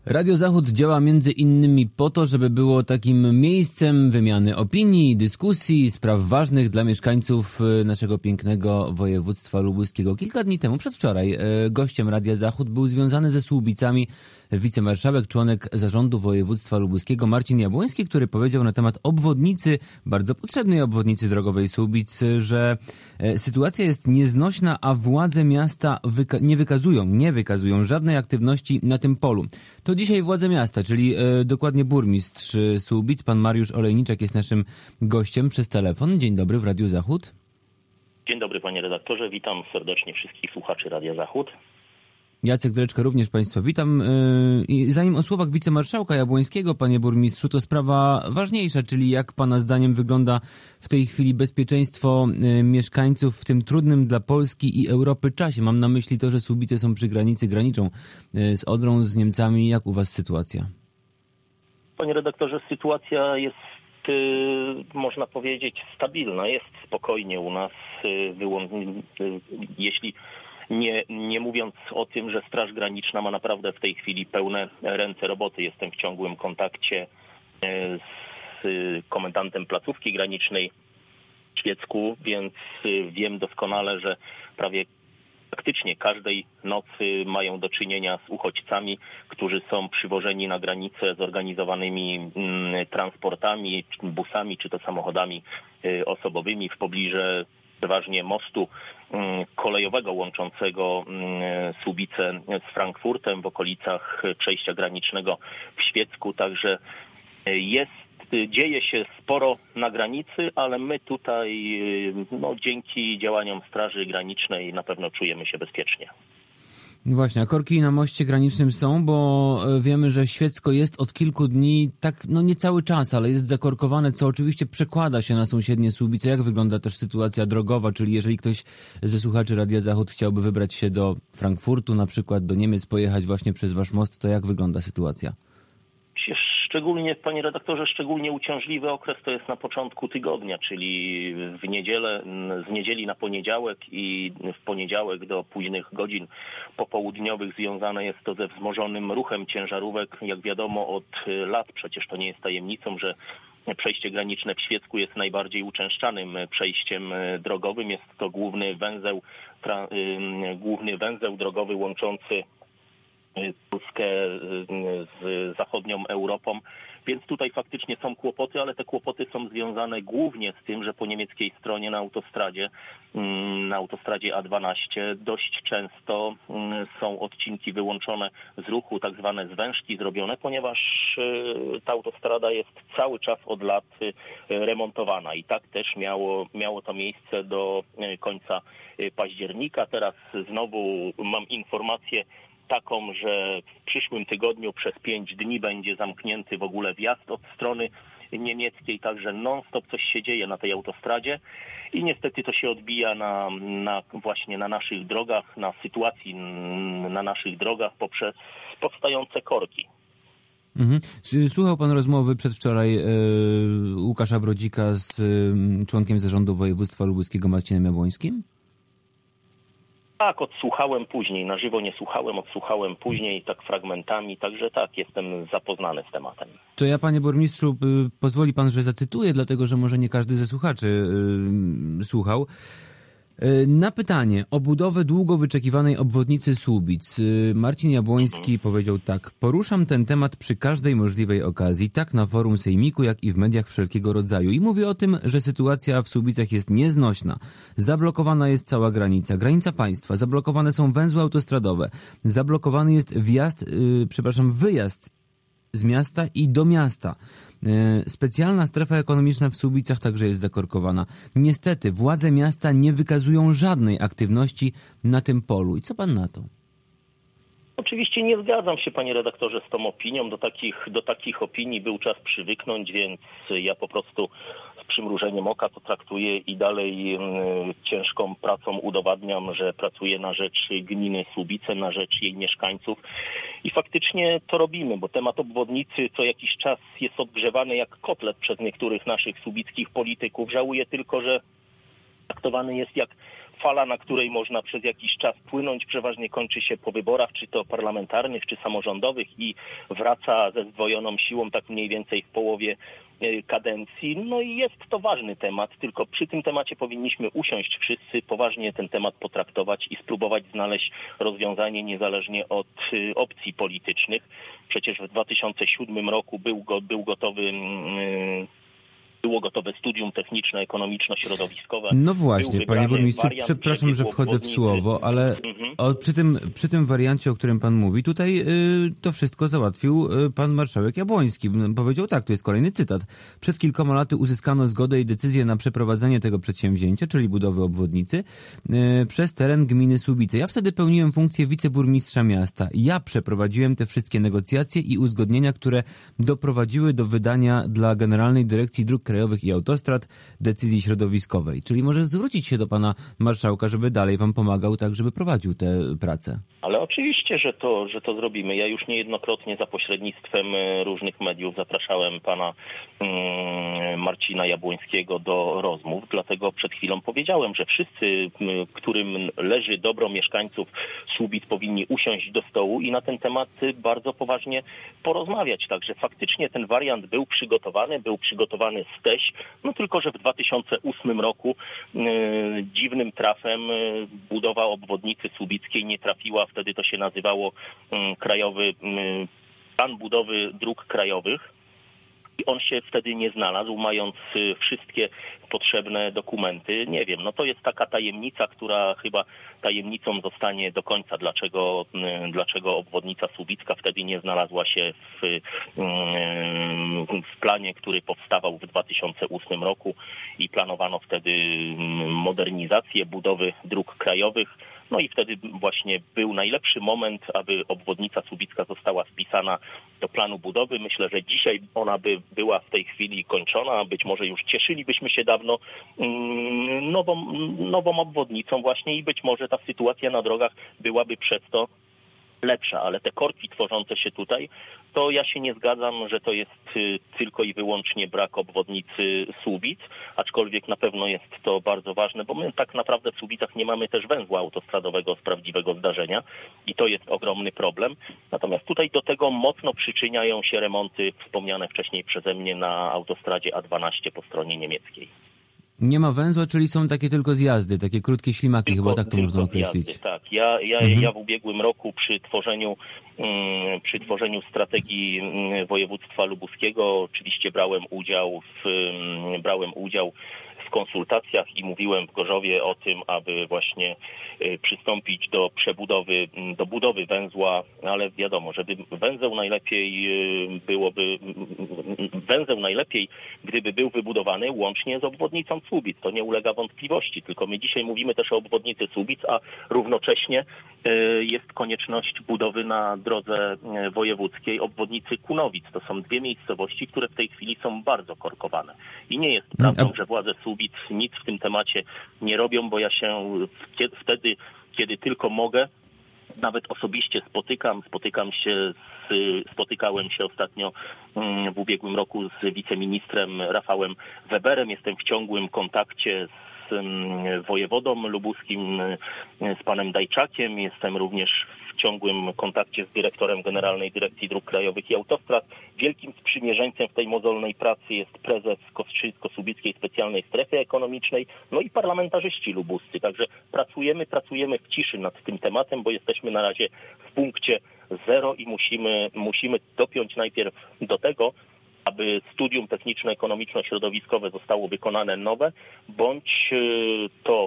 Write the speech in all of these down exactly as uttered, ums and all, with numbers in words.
Radio Zachód działa między innymi po to, żeby było takim miejscem wymiany opinii, dyskusji, spraw ważnych dla mieszkańców naszego pięknego województwa lubuskiego. Kilka dni temu, przedwczoraj, gościem Radia Zachód był związany ze Słubicami wicemarszałek, członek zarządu województwa lubuskiego Marcin Jabłoński, który powiedział na temat obwodnicy, bardzo potrzebnej obwodnicy drogowej Słubic, że sytuacja jest nieznośna, a władze miasta wyka- nie wykazują, nie wykazują żadnej aktywności na tym polu. To dzisiaj władze miasta, czyli e, dokładnie burmistrz Słubic, pan Mariusz Olejniczak jest naszym gościem przez telefon. Dzień dobry w Radiu Zachód. Dzień dobry panie redaktorze, witam serdecznie wszystkich słuchaczy Radia Zachód. Jacek Dreczka również państwa witam. I zanim o słowach wicemarszałka Jabłońskiego, panie burmistrzu, to sprawa ważniejsza, czyli jak pana zdaniem wygląda w tej chwili bezpieczeństwo mieszkańców w tym trudnym dla Polski i Europy czasie. Mam na myśli to, że Słubice są przy granicy, graniczą z Odrą, z Niemcami. Jak u was sytuacja? Panie redaktorze, sytuacja jest, można powiedzieć, stabilna. Jest spokojnie u nas, jeśli Nie, nie mówiąc o tym, że Straż Graniczna ma naprawdę w tej chwili pełne ręce roboty. Jestem w ciągłym kontakcie z komendantem placówki granicznej w Świecku, więc wiem doskonale, że prawie praktycznie każdej nocy mają do czynienia z uchodźcami, którzy są przywożeni na granicę zorganizowanymi transportami, busami czy to samochodami osobowymi w pobliżu przeważnie mostu kolejowego łączącego Słubice z Frankfurtem w okolicach przejścia granicznego w Świecku. Także jest, dzieje się sporo na granicy, ale my tutaj no, dzięki działaniom Straży Granicznej na pewno czujemy się bezpiecznie. Właśnie, a korki na moście granicznym są, bo wiemy, że Świecko jest od kilku dni, tak no nie cały czas, ale jest zakorkowane, co oczywiście przekłada się na sąsiednie Słubice. Jak wygląda też sytuacja drogowa, czyli jeżeli ktoś ze słuchaczy Radia Zachód chciałby wybrać się do Frankfurtu, na przykład do Niemiec, pojechać właśnie przez wasz most, to jak wygląda sytuacja? Szczególnie, panie redaktorze, szczególnie uciążliwy okres to jest na początku tygodnia, czyli w niedzielę, z niedzieli na poniedziałek i w poniedziałek do późnych godzin popołudniowych związane jest to ze wzmożonym ruchem ciężarówek. Jak wiadomo od lat, przecież to nie jest tajemnicą, że przejście graniczne w Świecku jest najbardziej uczęszczanym przejściem drogowym. Jest to główny węzeł, tra, główny węzeł drogowy łączący Polskę z zachodnią Europą, więc tutaj faktycznie są kłopoty, ale te kłopoty są związane głównie z tym, że po niemieckiej stronie na autostradzie, na autostradzie A dwanaście dość często są odcinki wyłączone z ruchu, tak zwane zwężki zrobione, ponieważ ta autostrada jest cały czas od lat remontowana i tak też miało, miało to miejsce do końca października. Teraz znowu mam informację taką, że w przyszłym tygodniu przez pięć dni będzie zamknięty w ogóle wjazd od strony niemieckiej, także non-stop coś się dzieje na tej autostradzie i niestety to się odbija na, na właśnie na naszych drogach, na sytuacji na naszych drogach poprzez powstające korki. Mhm. Słuchał pan rozmowy przedwczoraj e, Łukasza Brodzika z e, członkiem zarządu województwa lubuskiego Marcinem Jabłońskim? Tak, odsłuchałem później, na żywo nie słuchałem, odsłuchałem później, tak fragmentami, także tak, jestem zapoznany z tematem. To ja, panie burmistrzu, pozwoli pan, że zacytuję, dlatego że może nie każdy ze słuchaczy yy, słuchał. Na pytanie o budowę długo wyczekiwanej obwodnicy Słubic Marcin Jabłoński mhm. powiedział tak: poruszam ten temat przy każdej możliwej okazji, tak na forum sejmiku, jak i w mediach wszelkiego rodzaju. I mówię o tym, że sytuacja w Słubicach jest nieznośna. Zablokowana jest cała granica, granica państwa, zablokowane są węzły autostradowe, zablokowany jest wjazd, yy, przepraszam, wyjazd z miasta i do miasta. Specjalna strefa ekonomiczna w Słubicach także jest zakorkowana. Niestety władze miasta nie wykazują żadnej aktywności na tym polu. I co pan na to? Oczywiście nie zgadzam się, panie redaktorze, z tą opinią. Do takich, do takich opinii był czas przywyknąć, więc ja po prostu z przymrużeniem oka to traktuję i dalej ciężką pracą udowadniam, że pracuję na rzecz gminy Słubice, na rzecz jej mieszkańców. I faktycznie to robimy, bo temat obwodnicy co jakiś czas jest odgrzewany jak kotlet przez niektórych naszych słubickich polityków. Żałuję tylko, że traktowany jest jak fala, na której można przez jakiś czas płynąć, przeważnie kończy się po wyborach, czy to parlamentarnych, czy samorządowych i wraca ze zdwojoną siłą tak mniej więcej w połowie kadencji. No i jest to ważny temat, tylko przy tym temacie powinniśmy usiąść wszyscy, poważnie ten temat potraktować i spróbować znaleźć rozwiązanie niezależnie od opcji politycznych. Przecież w dwa tysiące siódmym roku był, go, był gotowy... Yy, Było gotowe studium techniczno-ekonomiczno-środowiskowe. No właśnie, panie burmistrzu, przepraszam, że wchodzę w słowo, ale mhm. o, przy, tym, przy tym wariancie, o którym pan mówi, tutaj y, to wszystko załatwił y, pan marszałek Jabłoński. Powiedział tak, to jest kolejny cytat. Przed kilkoma laty uzyskano zgodę i decyzję na przeprowadzenie tego przedsięwzięcia, czyli budowy obwodnicy, y, przez teren gminy Słubice. Ja wtedy pełniłem funkcję wiceburmistrza miasta. Ja przeprowadziłem te wszystkie negocjacje i uzgodnienia, które doprowadziły do wydania dla Generalnej Dyrekcji Dróg Krajowych i Autostrad decyzji środowiskowej. Czyli może zwrócić się do pana marszałka, żeby dalej wam pomagał, tak żeby prowadził te prace. Ale oczywiście, że to, że to zrobimy. Ja już niejednokrotnie za pośrednictwem różnych mediów zapraszałem pana mm, Marcina Jabłońskiego do rozmów, dlatego przed chwilą powiedziałem, że wszyscy, którym leży dobro mieszkańców Słubic, powinni usiąść do stołu i na ten temat bardzo poważnie porozmawiać. Także faktycznie ten wariant był przygotowany, był przygotowany z Teś, no tylko że w dwa tysiące ósmym roku y, dziwnym trafem y, budowa obwodnicy słubickiej nie trafiła, wtedy to się nazywało y, Krajowy y, Plan Budowy Dróg Krajowych. I on się wtedy nie znalazł, mając y, wszystkie potrzebne dokumenty. Nie wiem, no to jest taka tajemnica, która chyba tajemnicą zostanie do końca, dlaczego, y, dlaczego obwodnica słubicka wtedy nie znalazła się w, y, w planie, który powstawał w dwa tysiące ósmym roku i planowano wtedy modernizację budowy dróg krajowych. No i wtedy właśnie był najlepszy moment, aby obwodnica słubicka została wpisana do planu budowy. Myślę, że dzisiaj ona by była w tej chwili kończona. Być może już cieszylibyśmy się dawno nową, nową obwodnicą właśnie i być może ta sytuacja na drogach byłaby przez to lepsza, ale te korki tworzące się tutaj, to ja się nie zgadzam, że to jest tylko i wyłącznie brak obwodnicy Słubic, aczkolwiek na pewno jest to bardzo ważne, bo my tak naprawdę w Słubicach nie mamy też węzła autostradowego z prawdziwego zdarzenia i to jest ogromny problem. Natomiast tutaj do tego mocno przyczyniają się remonty wspomniane wcześniej przeze mnie na autostradzie A dwanaście po stronie niemieckiej. Nie ma węzła, czyli są takie tylko zjazdy, takie krótkie ślimaki, tylko, chyba tak to można określić. Zjazdy, tak. Ja, ja, mhm. ja w ubiegłym roku przy tworzeniu, um, przy tworzeniu strategii um, województwa lubuskiego oczywiście brałem udział w, um, brałem udział w konsultacjach i mówiłem w Gorzowie o tym, aby właśnie y, przystąpić do przebudowy, do budowy węzła, ale wiadomo, żeby węzeł najlepiej y, byłoby, y, węzeł najlepiej, gdyby był wybudowany łącznie z obwodnicą Słubic. To nie ulega wątpliwości, tylko my dzisiaj mówimy też o obwodnicy Słubic, a równocześnie y, jest konieczność budowy na drodze wojewódzkiej obwodnicy Kunowic. To są dwie miejscowości, które w tej chwili są bardzo korkowane. I nie jest prawdą, że władze Słubic nic w tym temacie nie robią, bo ja się wtedy, kiedy tylko mogę, nawet osobiście spotykam, spotykam się z, spotykałem się ostatnio w ubiegłym roku z wiceministrem Rafałem Weberem. Jestem w ciągłym kontakcie z wojewodą lubuskim, z panem Dajczakiem. Jestem również w ciągłym kontakcie z dyrektorem Generalnej Dyrekcji Dróg Krajowych i Autostrad. Wielkim sprzymierzeńcem w tej mozolnej pracy jest prezes Kostrzyńsko-Słubickiej Specjalnej Strefy Ekonomicznej, no i parlamentarzyści lubuscy. Także pracujemy, pracujemy w ciszy nad tym tematem, bo jesteśmy na razie w punkcie zero i musimy, musimy dopiąć najpierw do tego, aby studium techniczno-ekonomiczno-środowiskowe zostało wykonane nowe, bądź to,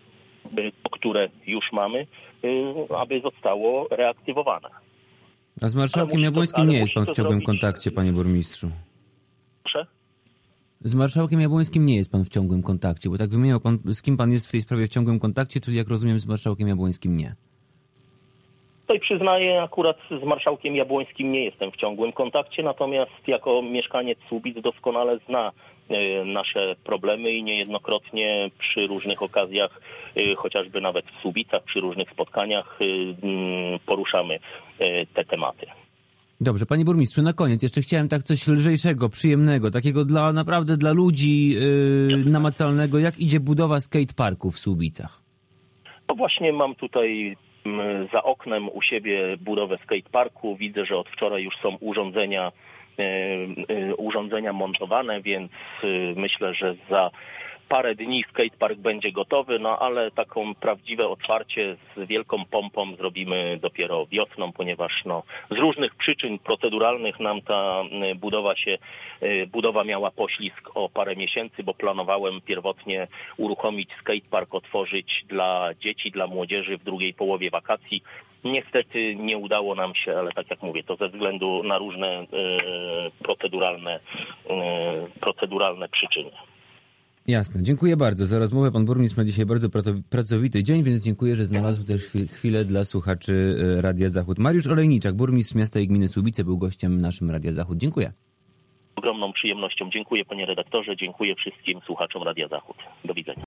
które już mamy, aby zostało reaktywowane. A z marszałkiem Jabłońskim nie jest pan w ciągłym kontakcie, panie burmistrzu? Proszę? Z marszałkiem Jabłońskim nie jest pan w ciągłym kontakcie, bo tak wymieniał pan, z kim pan jest w tej sprawie w ciągłym kontakcie, czyli jak rozumiem z marszałkiem Jabłońskim nie. Tutaj przyznaję, akurat z marszałkiem Jabłońskim nie jestem w ciągłym kontakcie, natomiast jako mieszkaniec Słubic doskonale zna nasze problemy i niejednokrotnie przy różnych okazjach, chociażby nawet w Słubicach, przy różnych spotkaniach poruszamy te tematy. Dobrze, panie burmistrzu, na koniec jeszcze chciałem tak coś lżejszego, przyjemnego, takiego dla naprawdę dla ludzi yy, namacalnego. Jak idzie budowa skateparku w Słubicach? No właśnie mam tutaj za oknem u siebie budowę skateparku. Widzę, że od wczoraj już są urządzenia, urządzenia montowane, więc myślę, że za parę dni skatepark będzie gotowy, no ale taką prawdziwe otwarcie z wielką pompą zrobimy dopiero wiosną, ponieważ no, z różnych przyczyn proceduralnych nam ta budowa się, budowa miała poślizg o parę miesięcy, bo planowałem pierwotnie uruchomić skatepark, otworzyć dla dzieci, dla młodzieży w drugiej połowie wakacji. Niestety nie udało nam się, ale tak jak mówię, to ze względu na różne e, proceduralne, e, proceduralne przyczyny. Jasne, dziękuję bardzo za rozmowę. Pan burmistrz ma dzisiaj bardzo pracowity dzień, więc dziękuję, że znalazł też chwilę dla słuchaczy Radia Zachód. Mariusz Olejniczak, burmistrz miasta i gminy Słubice, był gościem naszym Radia Zachód. Dziękuję. Z ogromną przyjemnością dziękuję, panie redaktorze, dziękuję wszystkim słuchaczom Radia Zachód. Do widzenia.